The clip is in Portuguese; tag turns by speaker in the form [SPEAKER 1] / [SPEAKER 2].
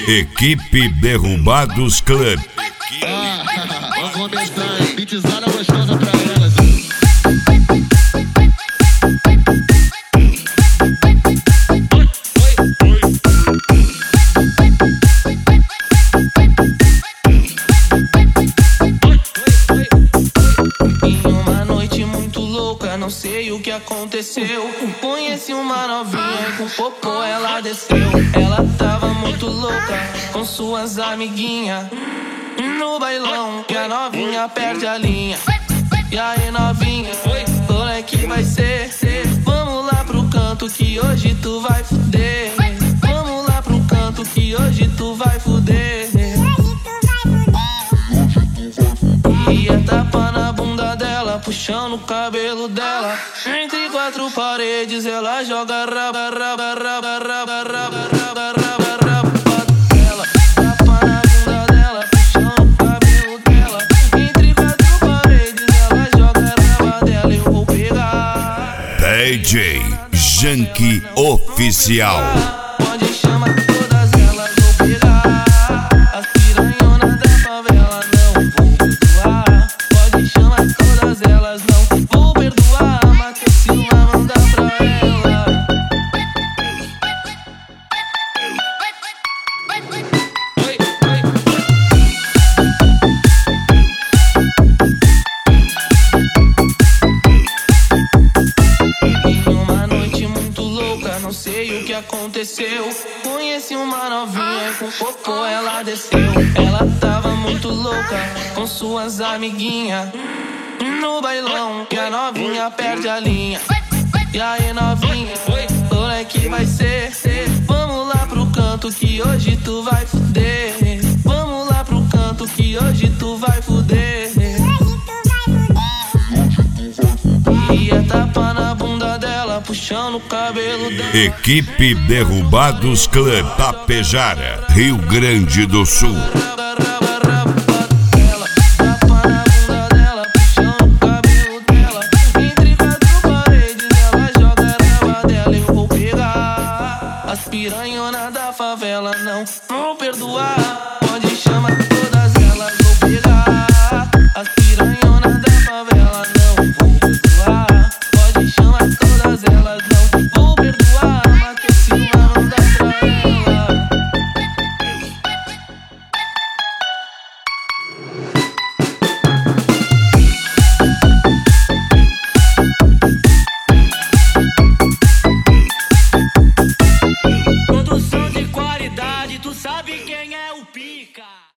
[SPEAKER 1] Equipe Derrubados Club.
[SPEAKER 2] Vou mestrar beatzada gostosa pra elas.
[SPEAKER 3] Em uma noite muito louca, não sei o que aconteceu. Conheci uma novinha e com popô ela desceu. Ela tava muito louca com suas amiguinhas no bailão, e a novinha perde a linha. E aí novinha, como é que vai ser? Vamos lá pro canto que hoje tu vai fuder. Vamos lá pro canto que hoje tu vai fuder. E a tapa na bunda dela, puxando o cabelo dela. Entre quatro paredes ela joga raba, raba, raba, raba, raba, raba, raba, raba. Ela tapa na bunda dela, puxando o cabelo dela. Entre quatro paredes ela joga raba dela. Eu vou pegar
[SPEAKER 1] DJ Janky Oficial.
[SPEAKER 3] Pode chamar todas elas, vou pegar as piranhonas da favela, não vou perdoar. Pode chamar todas elas, não vou perdoar. Matheus Silva manda pra ela. Em uma noite muito louca, não sei o que aconteceu. Conheci uma novinha e com popô ela desceu. Ela tava muito louca com suas amiguinhas no bailão, e a novinha perde a linha. E aí novinha, como é que vai ser? Vamos lá pro canto que hoje tu vai fuder. Vamos lá pro canto que hoje tu vai fuder. E a tapa na bunda dela, puxando o cabelo dela.
[SPEAKER 1] Equipe Derrubados Club, Tapejara, Rio Grande do Sul.